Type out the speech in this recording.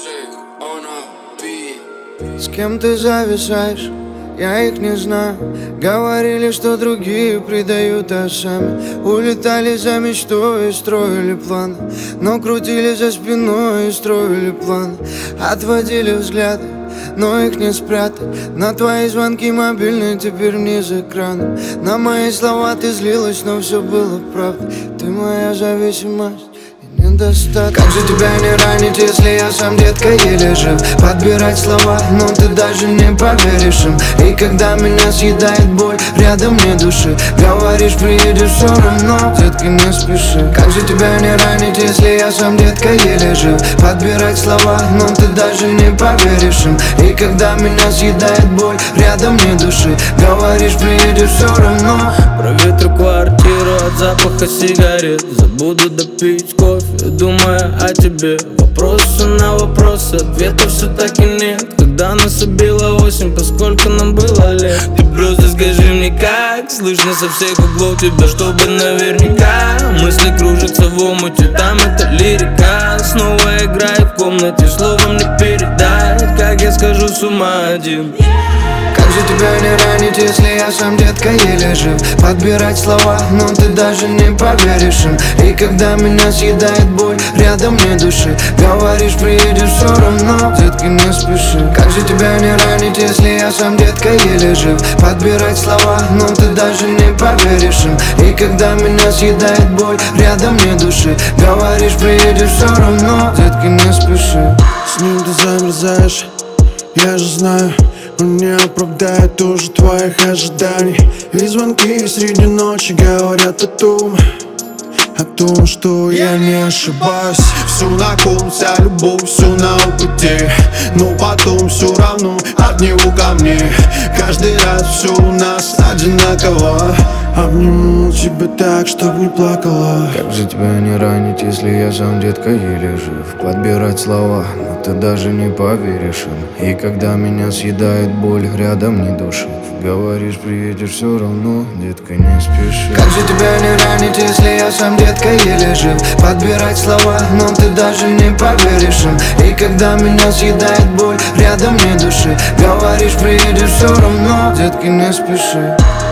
С кем ты зависаешь? Я их не знаю. Говорили, что другие предают, а сами улетали за мечтой и строили планы. Но крутили за спиной и строили планы. Отводили взгляды, но их не спрятать. На твои звонки мобильные теперь вниз экраном. На мои слова ты злилась, но все было правдой. Ты моя зависимость. Как же тебя не ранить, если я сам, детка, еле жив? Подбирать слова, но ты даже не поверишь им. И когда меня съедает боль, рядом не души. Говоришь, приедешь, все равно, детка, не спеши. Как же тебя не ранить, если я сам, детка, еле жив? Подбирать слова, но ты даже не поверишь им. И когда меня съедает боль, рядом не души. Говоришь, приедешь, все равно. Проветрю квартиру от запаха сигарет. Забуду допить кофе, думая о тебе. Вопросы на вопросы, ответов все так и нет. Когда нас убила осень, поскольку нам было лет. Ты просто скажи мне как, слышно со всех углов тебя, чтобы наверняка. Мысли кружатся в омуте, там это лирика. Снова играет в комнате, словом не передать. Как я схожу с ума один. Как же тебя не ранить, если я сам, детка, еле жив? Подбирать слова, но ты даже не поверишь им. И когда меня съедает боль, рядом не души. Говоришь, приедешь, все равно, детка, не спеши. Как же тебя не ранить, если я сам, детка, еле жив? Подбирать слова, но ты даже не поверишь им. И когда меня съедает боль, рядом не души. Говоришь, приедешь, все равно, детка, не спеши. С ним ты замерзаешь, я же знаю. Он не оправдает уже твоих ожиданий. И звонки среди ночи говорят о том, что я не ошибаюсь. Всю на ком, вся любовь, все на пути. Но потом все равно от него ко мне. Каждый раз все у нас одинаково. Обниму тебя так, чтоб не плакала. Как же тебя не ранить, если я сам, детка, еле жив? Подбирать слова, но ты даже не поверишь им. И когда меня съедает боль, рядом не души. Говоришь, приедешь, все равно, детка, не спеши. Как же тебя не ранить, если я сам, детка, еле жив? Подбирать слова, но ты даже не поверишь им. И когда меня съедает боль, рядом не души. Говоришь, приедешь, все равно, детка, не спеши.